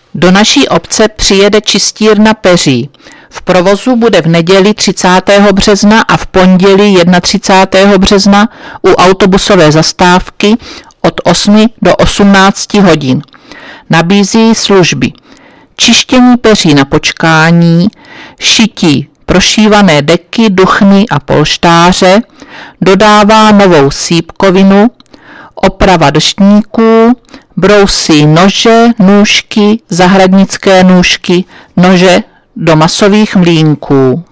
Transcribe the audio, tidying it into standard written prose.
Do naší obce přijede čistírna peří. V provozu bude v neděli 30. března a v pondělí 31. března u autobusové zastávky od 8 do 18 hodin. Nabízí služby čištění peří na počkání, šití prošívané deky, duchny a polštáře, dodává novou sýpkovinu, oprava deštníků, brousí nože, nůžky, zahradnické nůžky, nože do masových mlýnků.